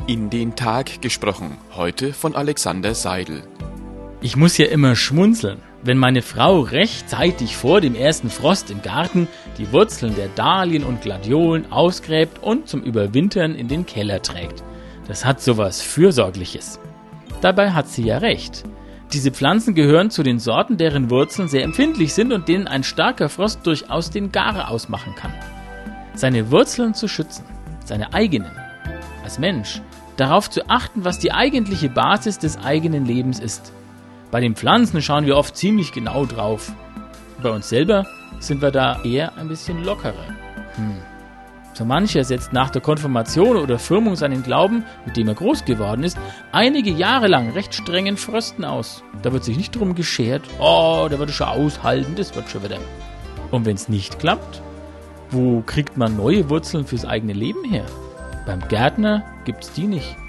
In den Tag gesprochen, heute von Alexander Seidel. Ich muss ja immer schmunzeln, wenn meine Frau rechtzeitig vor dem ersten Frost im Garten die Wurzeln der Dahlien und Gladiolen ausgräbt und zum Überwintern in den Keller trägt. Das hat sowas Fürsorgliches. Dabei hat sie ja recht. Diese Pflanzen gehören zu den Sorten, deren Wurzeln sehr empfindlich sind und denen ein starker Frost durchaus den Gare ausmachen kann. Seine Wurzeln zu schützen, seine eigenen, als Mensch, darauf zu achten, was die eigentliche Basis des eigenen Lebens ist. Bei den Pflanzen schauen wir oft ziemlich genau drauf. Bei uns selber sind wir da eher ein bisschen lockerer. So mancher setzt nach der Konfirmation oder Firmung seinen Glauben, mit dem er groß geworden ist, einige Jahre lang recht strengen Frösten aus. Da wird sich nicht drum geschert, der wird schon aushalten, das wird schon wieder. Und wenn es nicht klappt, wo kriegt man neue Wurzeln fürs eigene Leben her? Beim Gärtner gibt's die nicht.